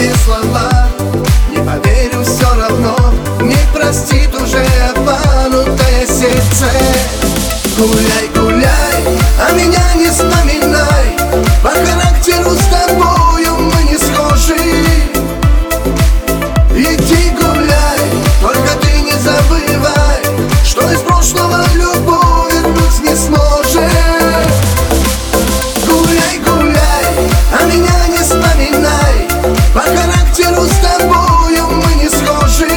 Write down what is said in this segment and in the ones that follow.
твои слова. Не поверю все равно, не простит уже обманутое сердце. Гуляй, гуляй, а меня не вспоминай. По характеру с тобою мы не схожи. Иди гуляй, только ты не забывай, что из прошлого в любовь вернуть не сможешь. Гуляй, гуляй, а меня не вспоминай. По характеру с тобою мы не схожи.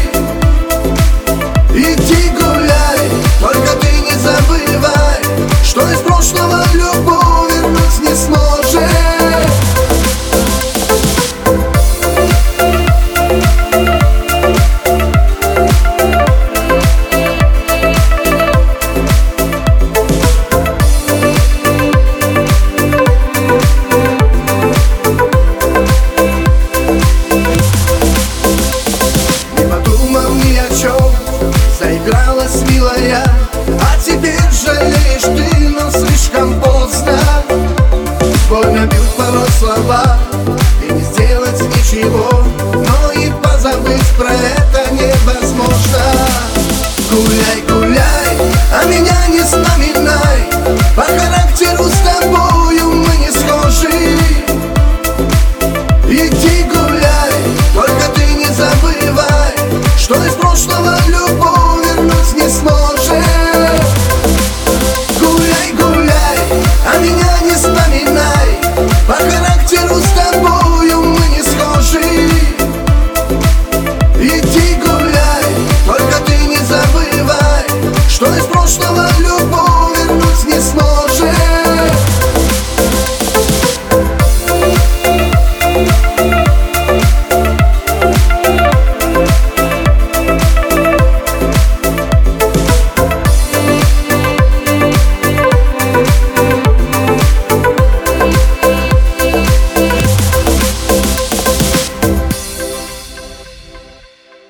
Иди гуляй, только ты не забывай, что из прошлого в любовь вернуть не сможешь. Заигралась, милая, а теперь жалеешь ты, но слишком поздно. Больно бьют порой слова, и не сделать ничего.